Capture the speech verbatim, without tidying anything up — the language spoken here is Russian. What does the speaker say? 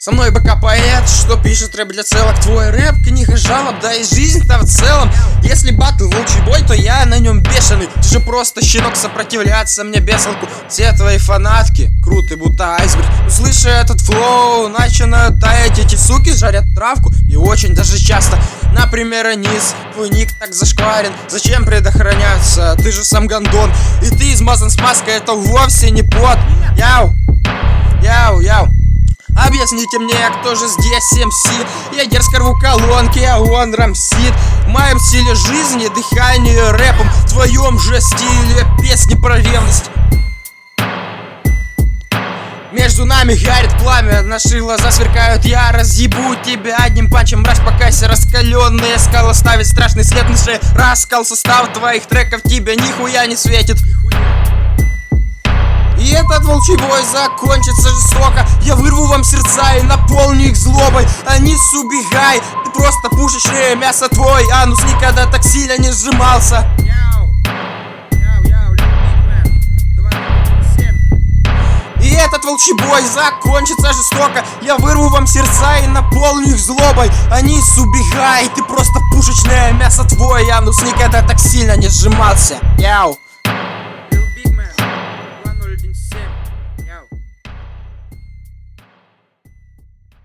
Со мной БК поэт, что пишет рэп для целок. Твой рэп, книга жалоб, да и жизнь-то в целом. Если батл волчий бой, то я на нем бешеный. Ты же просто щенок, сопротивляться мне без толку. Все твои фанатки круты, будто айсберг. Услыша этот флоу, начинают таять. Эти суки жарят травку и очень даже часто. Например, Анис, твой ник так зашкварен. Зачем предохраняться, ты же сам гондон. И ты измазан смазкой, это вовсе не пот. Яу, яу, яу. Объясните мне, кто же здесь эм си? Я дерзко рву колонки, а он рамсит. В моем стиле жизни, дыхание рэпом. В твоем же стиле песни про ревность. Между нами горит пламя, наши глаза сверкают. Я разъебу тебя одним панчем, мразь, покайся. Раскаленная скала ставит страшный след на шее. Раскал состав твоих треков, тебе нихуя не светит. И этот волчий бой закончится жестоко. Я вырву вам сердца и наполню их злобой. Анис, убегай, ты просто пушечное мясо. Твой анус никогда так сильно не сжимался. И этот волчий бой закончится жестоко. Я вырву вам сердца и наполню их злобой. Анис, убегай, ты просто пушечное мясо. Твой анус никогда так сильно не сжимался. Яу.